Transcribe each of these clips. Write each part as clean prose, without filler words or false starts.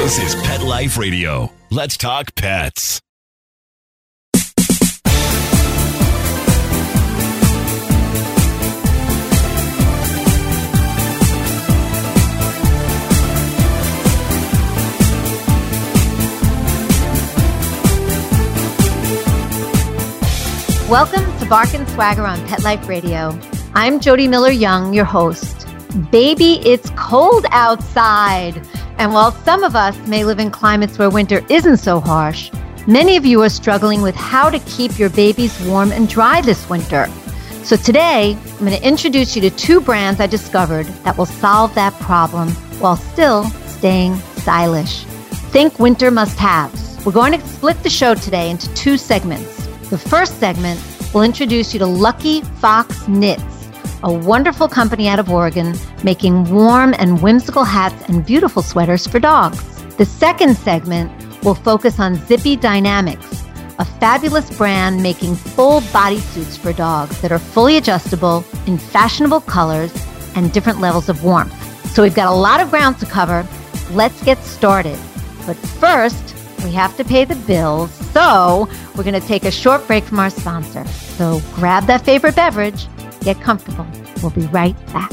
This is Pet Life Radio. Let's talk pets. Welcome to Bark and Swagger on Pet Life Radio. I'm Jody Miller-Young, your host. Baby, it's cold outside. And while some of us may live in climates where winter isn't so harsh, many of you are struggling with how to keep your babies warm and dry this winter. So today, I'm going to introduce you to two brands I discovered that will solve that problem while still staying stylish. Think winter must-haves. We're going to split the show today into two segments. The first segment will introduce you to Lucky Fox Knits, a wonderful company out of Oregon making warm and whimsical hats and beautiful sweaters for dogs. The second segment will focus on Zippy Dynamics, a fabulous brand making full bodysuits for dogs that are fully adjustable in fashionable colors and different levels of warmth. So we've got a lot of ground to cover. Let's get started. But first, we have to pay the bills, so we're going to take a short break from our sponsor. So grab that favorite beverage, get comfortable. We'll be right back.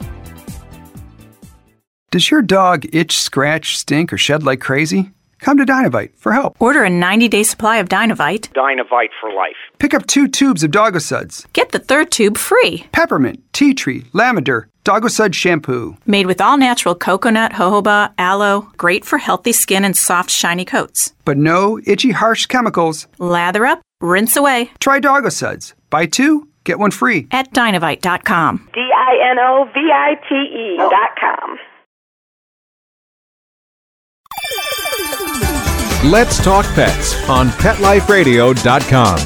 Does your dog itch, scratch, stink, or shed like crazy? Come to Dinovite for help. Order a 90-day supply of Dinovite. Dinovite for life. Pick up 2 tubes of Doggo Suds. Get the third tube free. Peppermint, tea tree, lavender, Doggo Sud shampoo. Made with all-natural coconut, jojoba, aloe. Great for healthy skin and soft, shiny coats. But no itchy, harsh chemicals. Lather up, rinse away. Try Doggo Suds. Buy 2, get 1 free. At Dinovite.com. DINOVITE.com. Let's Talk Pets on PetLifeRadio.com.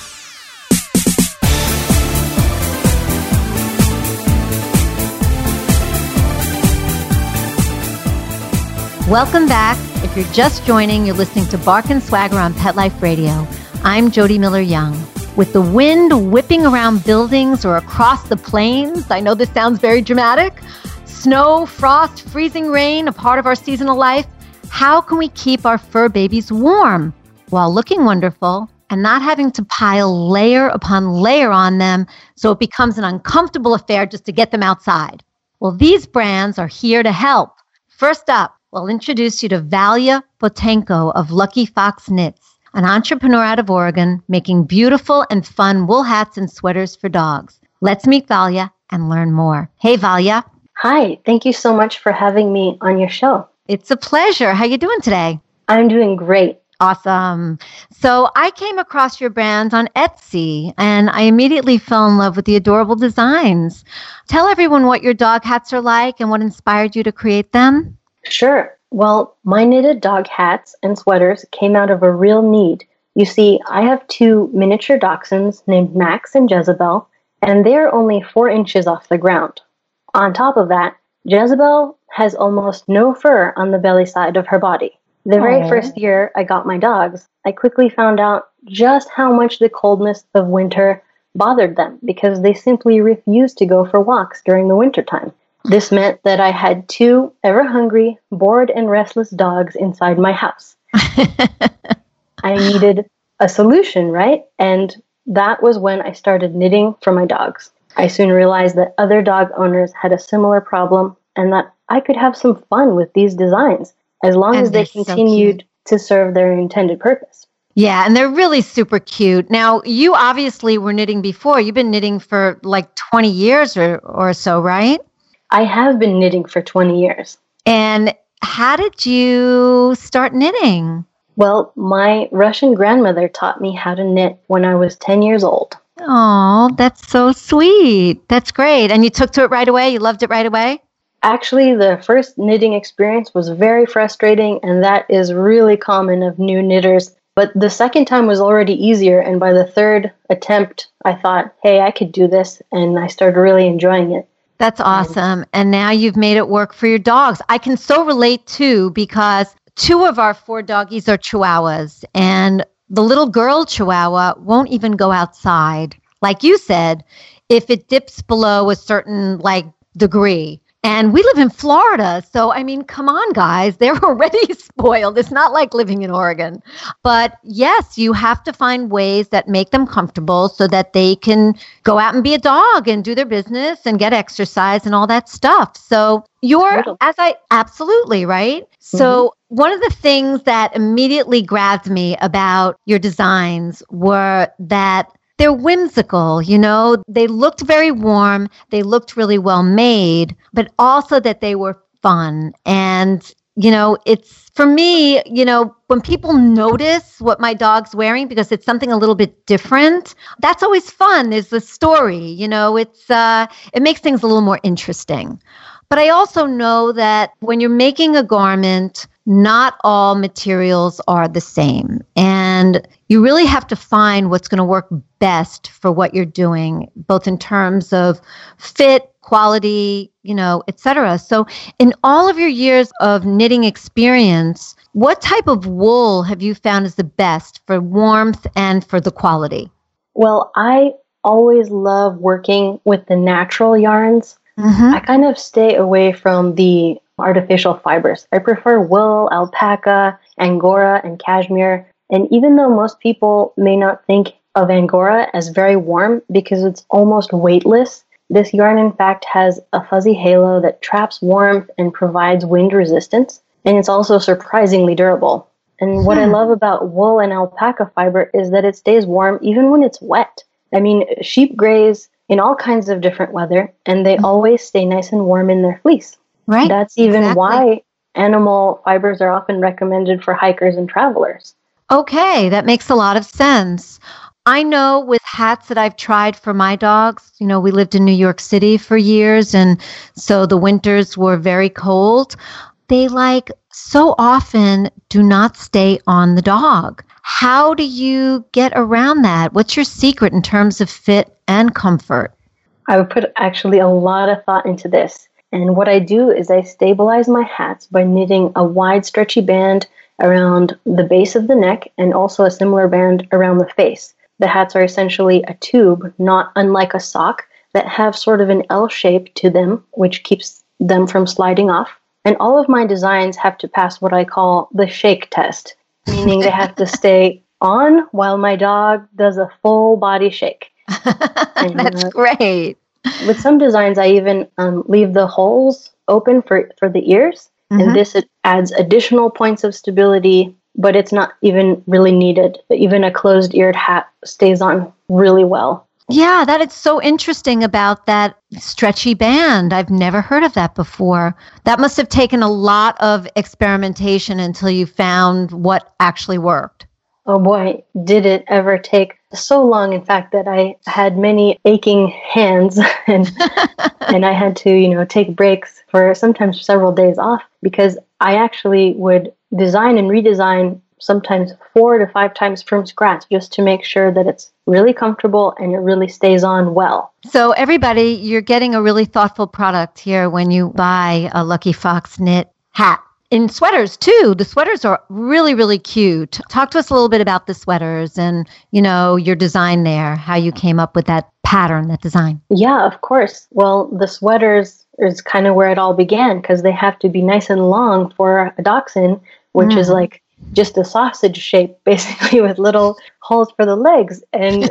Welcome back. If you're just joining, you're listening to Bark and Swagger on Pet Life Radio. I'm Jody Miller-Young. With the wind whipping around buildings or across the plains, I know this sounds very dramatic, snow, frost, freezing rain, a part of our seasonal life, how can we keep our fur babies warm while looking wonderful and not having to pile layer upon layer on them so it becomes an uncomfortable affair just to get them outside? Well, these brands are here to help. First up, we'll introduce you to Valia Potenko of Lucky Fox Knits, an entrepreneur out of Oregon making beautiful and fun wool hats and sweaters for dogs. Let's meet Valia and learn more. Hey, Valia. Hi, thank you so much for having me on your show. It's a pleasure. How you doing today? I'm doing great. Awesome. So I came across your brand on Etsy, and I immediately fell in love with the adorable designs. Tell everyone what your dog hats are like and what inspired you to create them. Sure. Well, my knitted dog hats and sweaters came out of a real need. You see, I have 2 miniature dachshunds named Max and Jezebel, and they're only 4 inches off the ground. On top of that, Jezebel has almost no fur on the belly side of her body. The very first year I got my dogs, I quickly found out just how much the coldness of winter bothered them because they simply refused to go for walks during the wintertime. This meant that I had 2 ever-hungry, bored, and restless dogs inside my house. I needed a solution, right? And that was when I started knitting for my dogs. I soon realized that other dog owners had a similar problem and that I could have some fun with these designs as long as they continued to serve their intended purpose. Yeah, and they're really super cute. Now, you obviously were knitting before. You've been knitting for like 20 years or so, right? I have been knitting for 20 years. And how did you start knitting? Well, my Russian grandmother taught me how to knit when I was 10 years old. Oh, that's so sweet. That's great. And you took to it right away? You loved it right away? Actually, the first knitting experience was very frustrating, and that is really common of new knitters. But the second time was already easier, and by the third attempt, I thought, hey, I could do this, and I started really enjoying it. That's awesome. And now you've made it work for your dogs. I can so relate, too, because 2 of our 4 doggies are Chihuahuas, and the little girl Chihuahua won't even go outside. Like you said, if it dips below a certain degree, And we live in Florida. So, I mean, come on, guys. They're already spoiled. It's not like living in Oregon. But yes, you have to find ways that make them comfortable so that they can go out and be a dog and do their business and get exercise and all that stuff. So absolutely, right? So one of the things that immediately grabbed me about your designs were that they're whimsical, they looked very warm, they looked really well made, but also that they were fun. And, it's for me, when people notice what my dog's wearing because it's something a little bit different, that's always fun is the story, it makes things a little more interesting. But I also know that when you're making a garment, not all materials are the same. And you really have to find what's going to work best for what you're doing, both in terms of fit, quality, et cetera. So in all of your years of knitting experience, what type of wool have you found is the best for warmth and for the quality? Well, I always love working with the natural yarns. I kind of stay away from the artificial fibers. I prefer wool, alpaca, angora, and cashmere. And even though most people may not think of angora as very warm because it's almost weightless, this yarn in fact has a fuzzy halo that traps warmth and provides wind resistance. And it's also surprisingly durable. And what I love about wool and alpaca fiber is that it stays warm even when it's wet. I mean, sheep graze in all kinds of different weather, and they always stay nice and warm in their fleece. Right. That's even why animal fibers are often recommended for hikers and travelers. Okay, that makes a lot of sense. I know with hats that I've tried for my dogs, we lived in New York City for years, and so the winters were very cold. They so often do not stay on the dog. How do you get around that? What's your secret in terms of fit and comfort? I would put actually a lot of thought into this. And what I do is I stabilize my hats by knitting a wide stretchy band around the base of the neck and also a similar band around the face. The hats are essentially a tube, not unlike a sock, that have sort of an L shape to them, which keeps them from sliding off. And all of my designs have to pass what I call the shake test, meaning they have to stay on while my dog does a full body shake. And, that's great. With some designs, I even leave the holes open for the ears. And this adds additional points of stability, but it's not even really needed. Even a closed-eared hat stays on really well. Yeah, that is so interesting about that stretchy band. I've never heard of that before. That must have taken a lot of experimentation until you found what actually worked. Oh boy, did it ever take so long, in fact, that I had many aching hands and I had to, take breaks for sometimes several days off because I actually would design and redesign sometimes 4 to 5 times from scratch just to make sure that it's really comfortable and it really stays on well. So everybody, you're getting a really thoughtful product here when you buy a Lucky Fox knit hat. In sweaters, too. The sweaters are really, really cute. Talk to us a little bit about the sweaters and, your design there, how you came up with that pattern, that design. Yeah, of course. Well, the sweaters is kind of where it all began because they have to be nice and long for a dachshund, which is like just a sausage shape, basically, with little holes for the legs. And,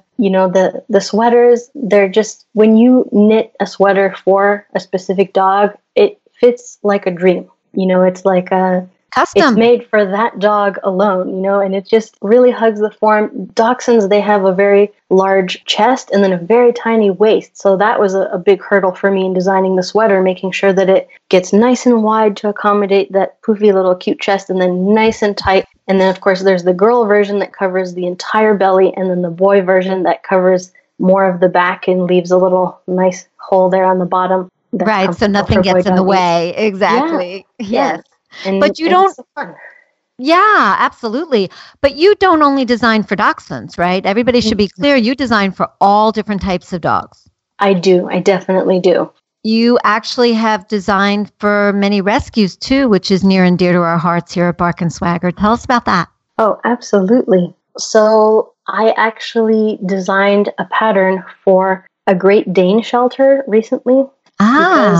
the sweaters, they're just, when you knit a sweater for a specific dog, it fits like a dream. It's like custom. It's made for that dog alone, and it just really hugs the form. Dachshunds, they have a very large chest and then a very tiny waist. So that was a big hurdle for me in designing the sweater, making sure that it gets nice and wide to accommodate that poofy little cute chest and then nice and tight. And then, of course, there's the girl version that covers the entire belly and then the boy version that covers more of the back and leaves a little nice hole there on the bottom. Right, so nothing gets in the way. Exactly. Yeah. Yes. But you don't. So fun. Yeah, absolutely. But you don't only design for dachshunds, right? Everybody should be clear. You design for all different types of dogs. I do. I definitely do. You actually have designed for many rescues too, which is near and dear to our hearts here at Bark and Swagger. Tell us about that. Oh, absolutely. So I actually designed a pattern for a Great Dane shelter recently. Because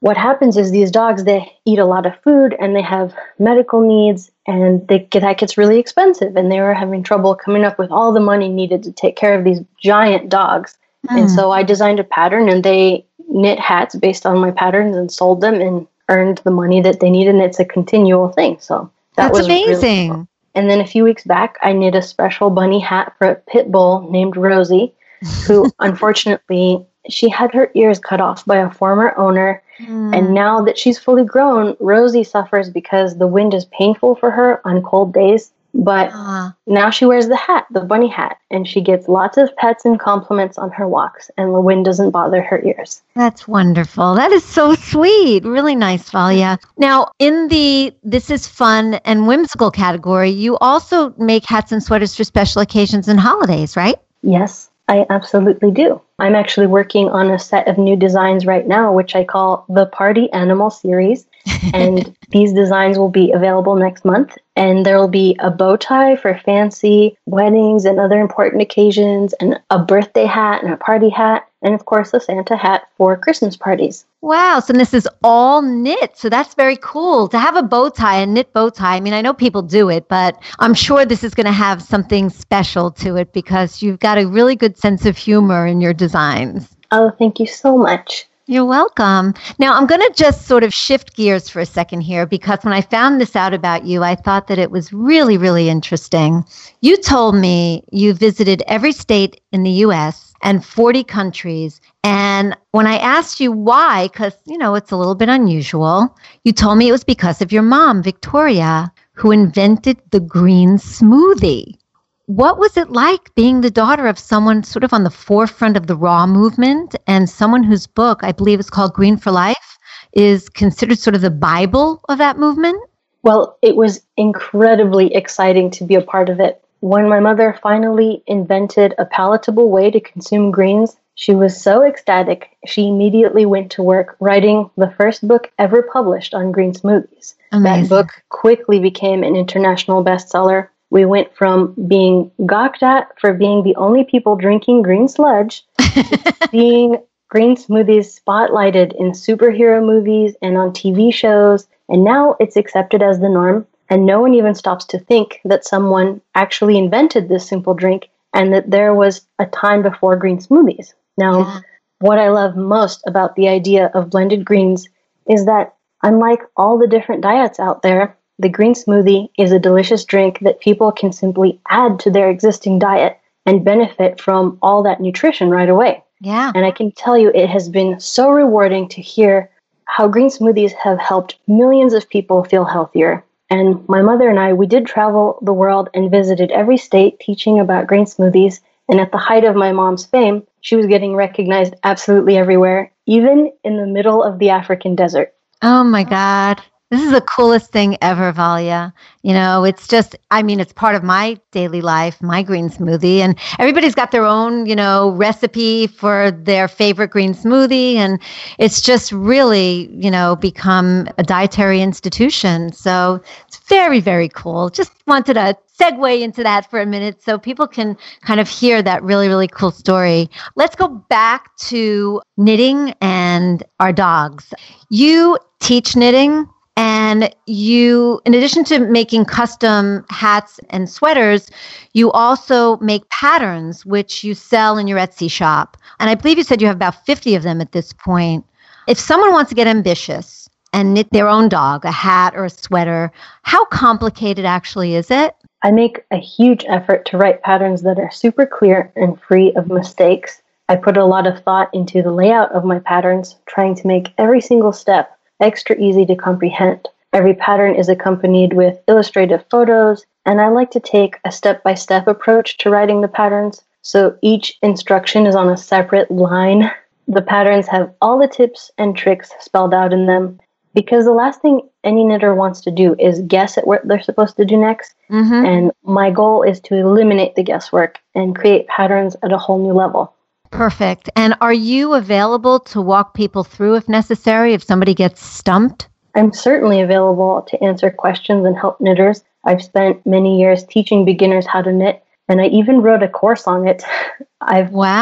what happens is these dogs, they eat a lot of food and they have medical needs, and that gets really expensive. And they were having trouble coming up with all the money needed to take care of these giant dogs. And so I designed a pattern, and they knit hats based on my patterns and sold them and earned the money that they needed. And it's a continual thing. So that's was amazing. Really cool. And then a few weeks back, I knit a special bunny hat for a pit bull named Rosie, who unfortunately, she had her ears cut off by a former owner. And now that she's fully grown, Rosie suffers because the wind is painful for her on cold days. But now she wears the hat, the bunny hat, and she gets lots of pets and compliments on her walks, and the wind doesn't bother her ears. That's wonderful. That is so sweet. Really nice, Valia. Now, in the This is Fun and Whimsical category, you also make hats and sweaters for special occasions and holidays, right? Yes, I absolutely do. I'm actually working on a set of new designs right now, which I call the Party Animal Series. And these designs will be available next month. And there will be a bow tie for fancy weddings and other important occasions, and a birthday hat and a party hat, and of course a Santa hat for Christmas parties. Wow. So this is all knit. So that's very cool to have a bow tie, a knit bow tie. I mean, I know people do it, but I'm sure this is going to have something special to it because you've got a really good sense of humor in your designs. Oh, thank you so much. You're welcome. Now, I'm going to just sort of shift gears for a second here because when I found this out about you, I thought that it was really, really interesting. You told me you visited every state in the U.S. and 40 countries. And when I asked you why, because, you know, it's a little bit unusual, you told me it was because of your mom, Victoria, who invented the green smoothie. What was it like being the daughter of someone sort of on the forefront of the raw movement and someone whose book, I believe is called Green for Life, is considered sort of the Bible of that movement? Well, it was incredibly exciting to be a part of it. When my mother finally invented a palatable way to consume greens, she was so ecstatic, she immediately went to work writing the first book ever published on green smoothies. Amazing. That book quickly became an international bestseller. We went from being gawked at for being the only people drinking green sludge to seeing green smoothies spotlighted in superhero movies and on TV shows. And now it's accepted as the norm. And no one even stops to think that someone actually invented this simple drink and that there was a time before green smoothies. Now, what I love most about the idea of blended greens is that unlike all the different diets out there, the green smoothie is a delicious drink that people can simply add to their existing diet and benefit from all that nutrition right away. Yeah. And I can tell you it has been so rewarding to hear how green smoothies have helped millions of people feel healthier. And my mother and I, we did travel the world and visited every state teaching about green smoothies. And at the height of my mom's fame, she was getting recognized absolutely everywhere, even in the middle of the African desert. Oh my God. This is the coolest thing ever, Valia. You know, it's just, I mean, it's part of my daily life, my green smoothie. And everybody's got their own, you know, recipe for their favorite green smoothie. And it's just really, you know, become a dietary institution. So it's very, very cool. Just wanted to segue into that for a minute so people can kind of hear that really, really cool story. Let's go back to knitting and our dogs. You teach knitting. And you, in addition to making custom hats and sweaters, you also make patterns, which you sell in your Etsy shop. And I believe you said you have about 50 of them at this point. If someone wants to get ambitious and knit their own dog, a hat or a sweater, how complicated actually is it? I make a huge effort to write patterns that are super clear and free of mistakes. I put a lot of thought into the layout of my patterns, trying to make every single step extra easy to comprehend. Every pattern is accompanied with illustrative photos, and I like to take a step-by-step approach to writing the patterns, so each instruction is on a separate line. The patterns have all the tips and tricks spelled out in them, because the last thing any knitter wants to do is guess at what they're supposed to do next, and my goal is to eliminate the guesswork and create patterns at a whole new level. Perfect. And are you available to walk people through if necessary, if somebody gets stumped? I'm certainly available to answer questions and help knitters. I've spent many years teaching beginners how to knit, and I even wrote a course on it. Wow.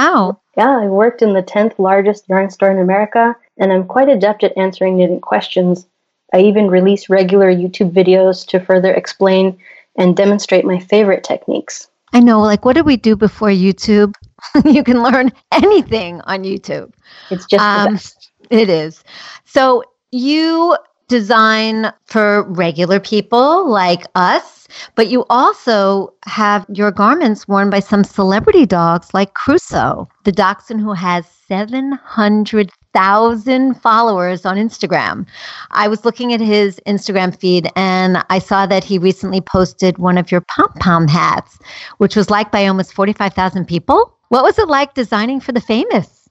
Yeah, I worked in the 10th largest yarn store in America, and I'm quite adept at answering knitting questions. I even release regular YouTube videos to further explain and demonstrate my favorite techniques. I know, like, what did we do before YouTube? You can learn anything on YouTube. It's just the best. It is. So you design for regular people like us, but you also have your garments worn by some celebrity dogs like Crusoe, the dachshund who has 700,000 followers on Instagram. I was looking at his Instagram feed and I saw that he recently posted one of your pom-pom hats, which was liked by almost 45,000 people. What was it like designing for the famous?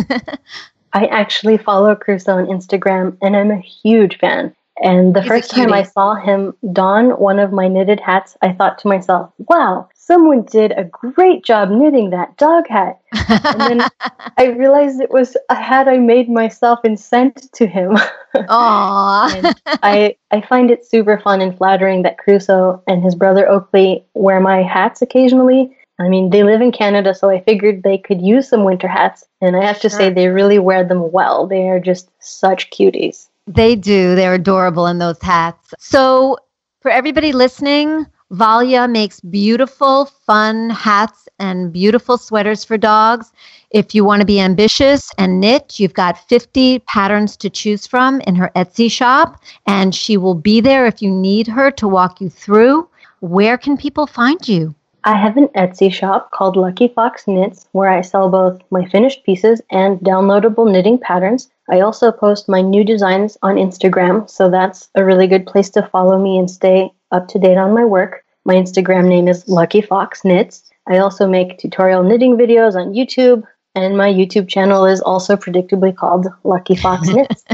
I actually follow Crusoe on Instagram, and I'm a huge fan. And the first time I saw him don one of my knitted hats, I thought to myself, wow, someone did a great job knitting that dog hat. And then I realized it was a hat I made myself and sent to him. Aww. And I find it super fun and flattering that Crusoe and his brother Oakley wear my hats occasionally. I mean, they live in Canada, so I figured they could use some winter hats. And I have to say, they really wear them well. They are just such cuties. They do. They're adorable in those hats. So for everybody listening, Valya makes beautiful, fun hats and beautiful sweaters for dogs. If you want to be ambitious and knit, you've got 50 patterns to choose from in her Etsy shop, and she will be there if you need her to walk you through. Where can people find you? I have an Etsy shop called Lucky Fox Knits where I sell both my finished pieces and downloadable knitting patterns. I also post my new designs on Instagram, so that's a really good place to follow me and stay up to date on my work. My Instagram name is Lucky Fox Knits. I also make tutorial knitting videos on YouTube, and my YouTube channel is also predictably called Lucky Fox Knits.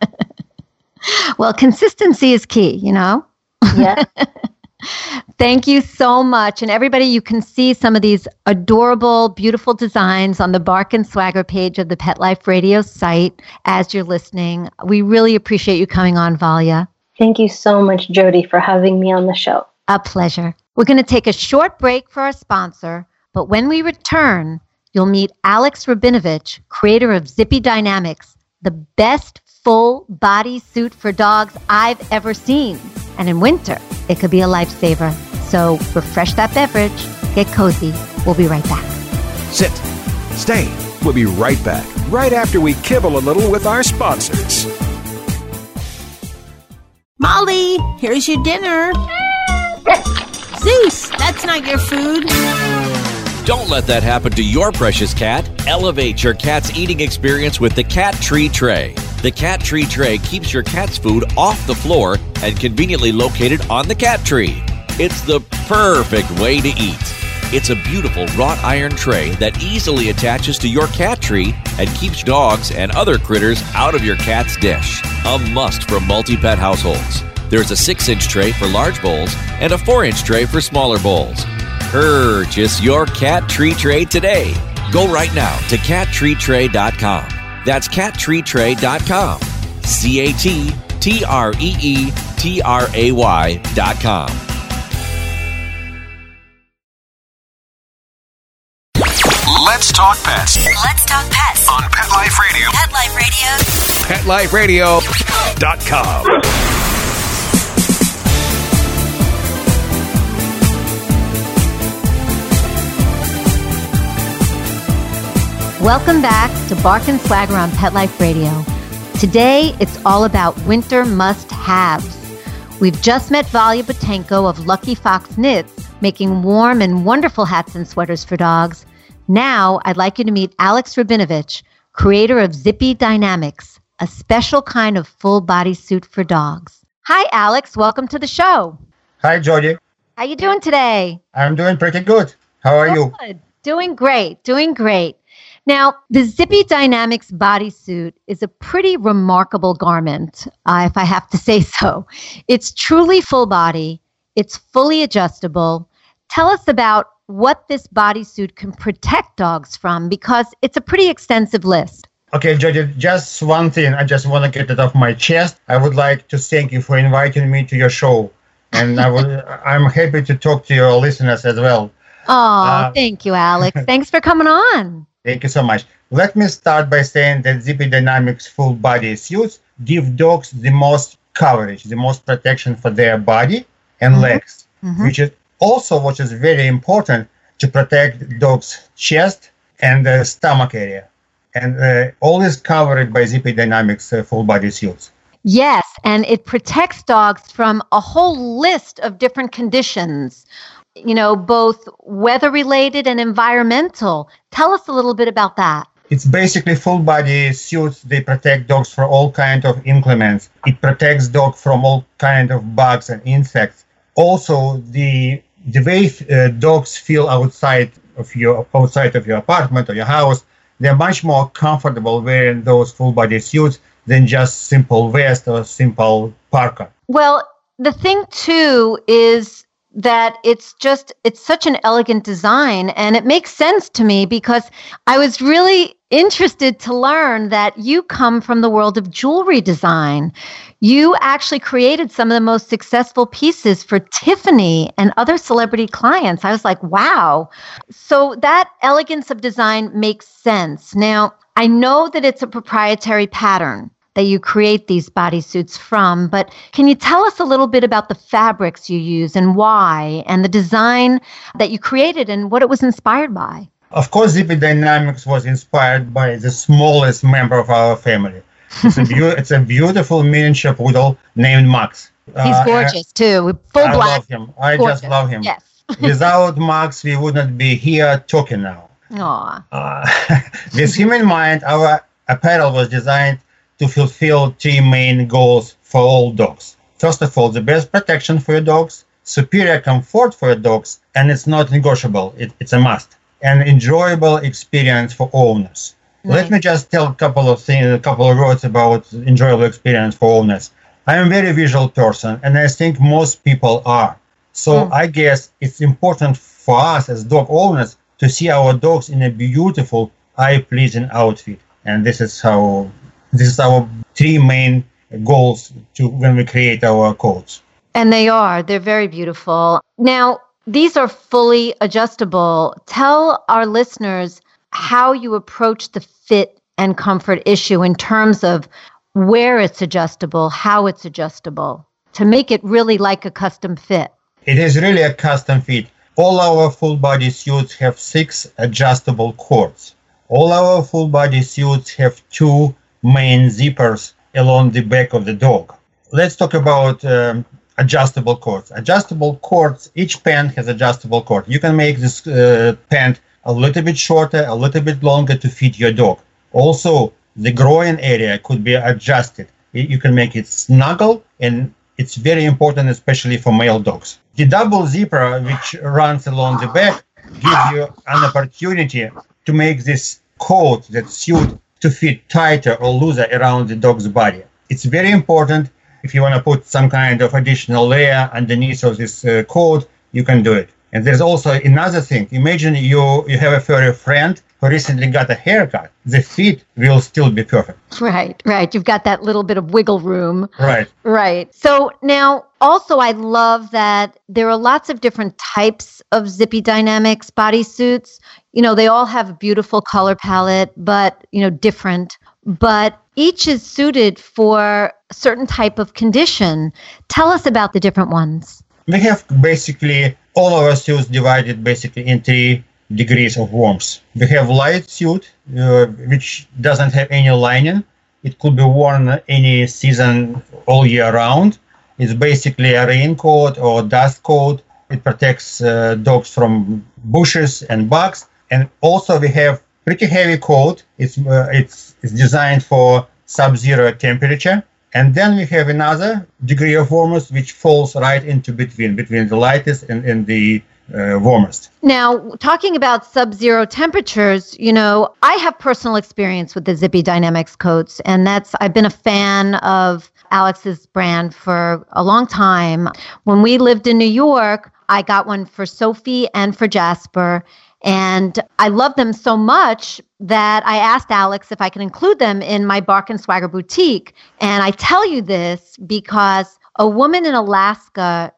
Well, consistency is key, you know? Yeah. Thank you so much. And everybody, you can see some of these adorable, beautiful designs on the Bark and Swagger page of the Pet Life Radio site as you're listening. We really appreciate you coming on, Valya. Thank you so much, Jody, for having me on the show. A pleasure. We're going to take a short break for our sponsor, but when we return, you'll meet Alex Rabinovich, creator of Zippy Dynamics, the best full body suit for dogs I've ever seen. And in winter, it could be a lifesaver. So refresh that beverage, get cozy. We'll be right back. Sit. Stay. We'll be right back, right after we kibble a little with our sponsors. Molly, here's your dinner. Zeus, that's not your food. Don't let that happen to your precious cat. Elevate your cat's eating experience with the Cat Tree Tray. The Cat Tree Tray keeps your cat's food off the floor and conveniently located on the cat tree. It's the perfect way to eat. It's a beautiful wrought iron tray that easily attaches to your cat tree and keeps dogs and other critters out of your cat's dish. A must for multi-pet households. There's a 6-inch tray for large bowls and a 4-inch tray for smaller bowls. Purchase your Cat Tree Tray today. Go right now to cattreetray.com. That's cattreetray.com. CATTREETRAY.com. Let's talk pets Let's talk pets on Pet Life Radio. Pet Life Radio. PetLifeRadio.com. Welcome back to Bark and Swagger on Pet Life Radio. Today, it's all about winter must-haves. We've just met Valya Butenko of Lucky Fox Knits, making warm and wonderful hats and sweaters for dogs. Now, I'd like you to meet Alex Rabinovich, creator of Zippy Dynamics, a special kind of full-body suit for dogs. Hi, Alex. Welcome to the show. Hi, Jody. How you doing today? I'm doing pretty good. How are you? Good. Doing great. Now, the Zippy Dynamics bodysuit is a pretty remarkable garment, if I have to say so. It's truly full body. It's fully adjustable. Tell us about what this bodysuit can protect dogs from, because it's a pretty extensive list. Okay, Jody, just one thing. I just want to get it off my chest. I would like to thank you for inviting me to your show. And I'm happy to talk to your listeners as well. Oh, thank you, Alex. Thanks for coming on. Thank you so much. Let me start by saying that Zippy Dynamics full body suits give dogs the most coverage, the most protection for their body and legs, which is also what is very important to protect dogs' chest and the stomach area. And all is covered by Zippy Dynamics full body suits. Yes, and it protects dogs from a whole list of different conditions, both weather-related and environmental. Tell us a little bit about that. It's basically full body suits. They protect dogs from all kinds of inclements. It protects dogs from all kinds of bugs and insects. Also, the way dogs feel outside of your apartment or your house, they're much more comfortable wearing those full body suits than just simple vest or simple parka. Well, the thing too is that it's such an elegant design, and it makes sense to me because I was really interested to learn that you come from the world of jewelry design. You actually created some of the most successful pieces for Tiffany and other celebrity clients. I was like, wow. So that elegance of design makes sense. Now, I know that it's a proprietary pattern that you create these bodysuits from, but can you tell us a little bit about the fabrics you use and why, and the design that you created and what it was inspired by? Of course, Zippy Dynamics was inspired by the smallest member of our family. It's a beautiful miniature poodle named Max. He's gorgeous too, with full I black. love him. I just love him. Yes. Without Max, we wouldn't be here talking now. Aww. With him in mind, our apparel was designed to fulfill three main goals for all dogs. First of all, the best protection for your dogs, superior comfort for your dogs, and it's not negotiable. It's a must. An enjoyable experience for owners. Nice. Let me just tell a couple of words about enjoyable experience for owners. I am a very visual person, and I think most people are. So I guess it's important for us as dog owners to see our dogs in a beautiful, eye-pleasing outfit. And this is our three main goals when we create our coats. And they're very beautiful. Now, these are fully adjustable. Tell our listeners how you approach the fit and comfort issue in terms of where it's adjustable, how it's adjustable, to make it really like a custom fit. It is really a custom fit. All our full body suits have 6 adjustable cords. All our full body suits have 2 main zippers along the back of the dog. Let's talk about adjustable cords. Adjustable cords, each pant has adjustable cord. You can make this pant a little bit shorter, a little bit longer to fit your dog. Also, the groin area could be adjusted. You can make it snuggle, and it's very important, especially for male dogs. The double zipper, which runs along the back, gives you an opportunity to make this coat, that suit, to fit tighter or looser around the dog's body. It's very important. If you want to put some kind of additional layer underneath of this coat, you can do it. And there's also another thing. Imagine you have a furry friend who recently got a haircut. The fit will still be perfect. Right. You've got that little bit of wiggle room. Right. So now, also, I love that there are lots of different types of Zippy Dynamics bodysuits. They all have a beautiful color palette, but, different. But each is suited for a certain type of condition. Tell us about the different ones. We have basically all our suits divided basically in 3 degrees of warmth. We have light suit, which doesn't have any lining. It could be worn any season all year round. It's basically a raincoat or dust coat. It protects dogs from bushes and bugs. And also we have pretty heavy coat. It's designed for sub-zero temperature. And then we have another degree of warmth, which falls right into between the lightest and the warmest. Now, talking about sub-zero temperatures, I have personal experience with the Zippy Dynamics coats, and I've been a fan of Alex's brand for a long time. When we lived in New York, I got one for Sophie and for Jasper, and I love them so much that I asked Alex if I could include them in my Bark and Swagger boutique. And I tell you this because a woman in Alaska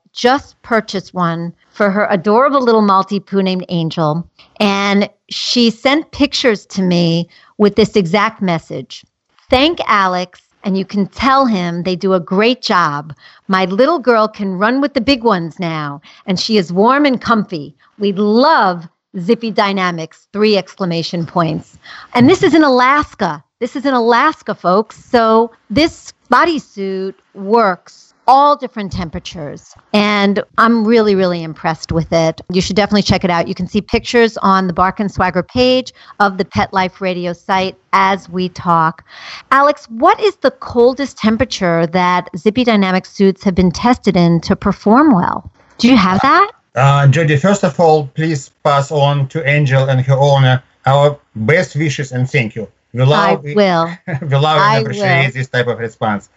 just purchased one for her adorable little Maltipoo named Angel. And she sent pictures to me with this exact message. Thank Alex, and you can tell him they do a great job. My little girl can run with the big ones now, and she is warm and comfy. We love Zippy Dynamics, 3 exclamation points. And this is in Alaska. This is in Alaska, folks. So this bodysuit works all different temperatures. And I'm really, really impressed with it. You should definitely check it out. You can see pictures on the Bark and Swagger page of the Pet Life Radio site as we talk. Alex, what is the coldest temperature that Zippy Dynamics suits have been tested in to perform well? Do you have that? Jody, first of all, please pass on to Angel and her owner our best wishes and thank you. We love and appreciate this type of response.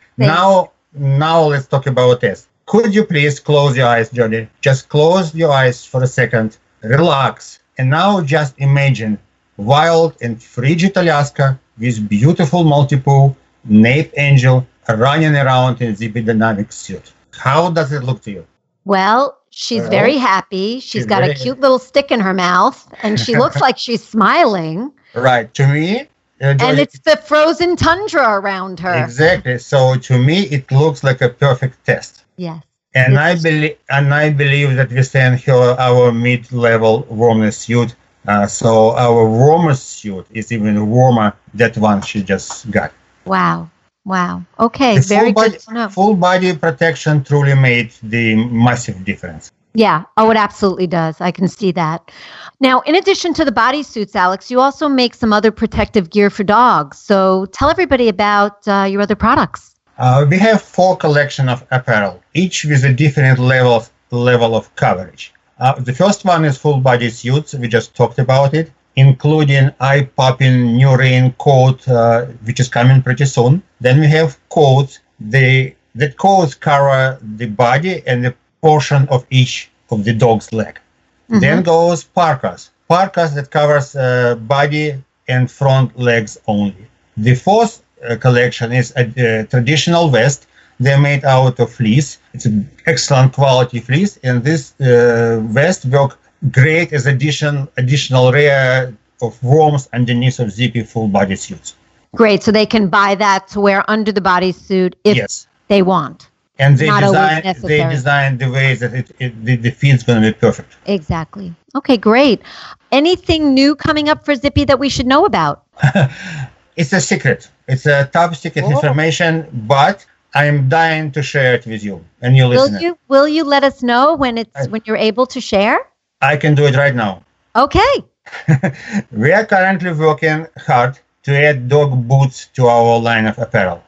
Now let's talk about this. Could you please close your eyes, Jody? Just close your eyes for a second. Relax. And now just imagine wild and frigid Alaska with beautiful Maltipoo named Angel running around in Zippy Dynamics suit. How does it look to you? Well, she's very happy. She's got a cute little stick in her mouth, and she looks like she's smiling. Right. To me, and it's the frozen tundra around her. Exactly. So to me, it looks like a perfect test. Yes. And I believe that we send her our mid-level warmness suit. So our warmest suit is even warmer than one she just got. Wow. Okay. Very good to know. Full body protection truly made the massive difference. Yeah. Oh, it absolutely does. I can see that. Now, in addition to the bodysuits, Alex, you also make some other protective gear for dogs. So tell everybody about your other products. We have 4 collections of apparel, each with a different level of coverage. The first one is full body suits. We just talked about it, including eye-popping new raincoat, which is coming pretty soon. Then we have coats. The coats cover the body and the portion of each of the dog's leg. Mm-hmm. Then goes parkas that covers body and front legs only. The 4th collection is a traditional vest. They're made out of fleece. It's an excellent quality fleece, and this vest works great as additional layer of warmth underneath of Zippy full body suits. Great, so they can buy that to wear under the bodysuit if they want. And they design the way that the fit's going to be perfect. Exactly. Okay, great. Anything new coming up for Zippy that we should know about? It's a secret. It's a top secret information, but I'm dying to share it with you and your listeners. Will you let us know when you're able to share? I can do it right now. Okay. We are currently working hard to add dog boots to our line of apparel.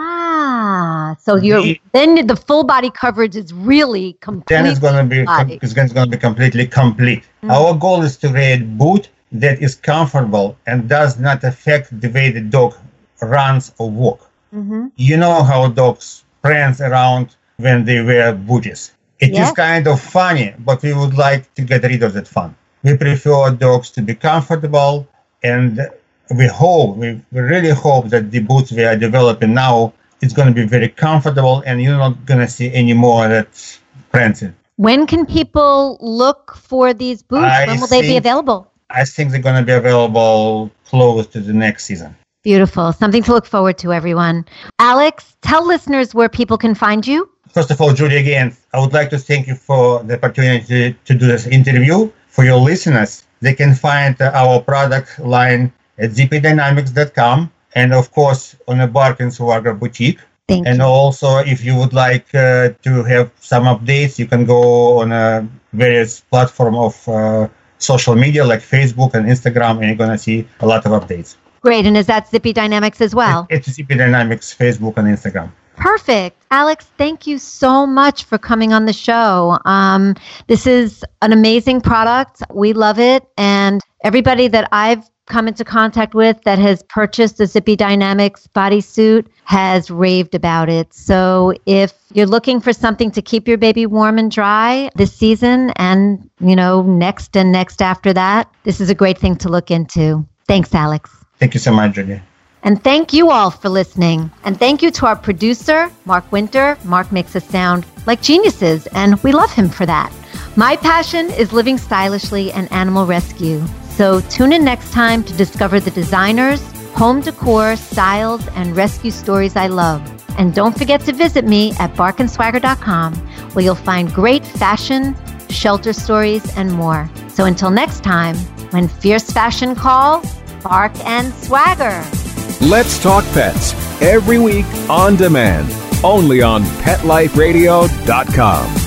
So then the full body coverage is really complete. Then it's going to be completely complete. Mm-hmm. Our goal is to create a boot that is comfortable and does not affect the way the dog runs or walks. Mm-hmm. You know how dogs prance around when they wear booties. It is kind of funny, but we would like to get rid of that fun. We prefer dogs to be comfortable, and we really hope that the boots we are developing now is going to be very comfortable, and you're not going to see any more of that prancing. When can people look for these boots? When will they be available? I think they're going to be available close to the next season. Beautiful. Something to look forward to, everyone. Alex, tell listeners where people can find you. First of all, Judy, again, I would like to thank you for the opportunity to do this interview. For your listeners, they can find our product line at zippydynamics.com and, of course, on a Bark and Swagger boutique. Thank you. Also, if you would like to have some updates, you can go on various platforms of social media like Facebook and Instagram, and you're going to see a lot of updates. Great. And is that Zippy Dynamics as well? It's Zippy Dynamics, Facebook and Instagram. Perfect. Alex, thank you so much for coming on the show. This is an amazing product. We love it. And everybody that I've come into contact with that has purchased a Zippy Dynamics bodysuit has raved about it. So if you're looking for something to keep your baby warm and dry this season and, next and next after that, this is a great thing to look into. Thanks, Alex. Thank you so much, Julia. And thank you all for listening. And thank you to our producer, Mark Winter. Mark makes us sound like geniuses, and we love him for that. My passion is living stylishly and animal rescue. So tune in next time to discover the designers, home decor, styles, and rescue stories I love. And don't forget to visit me at barkandswagger.com, where you'll find great fashion, shelter stories, and more. So until next time, when fierce fashion calls, bark and swagger. Let's Talk Pets, every week on demand, only on PetLifeRadio.com.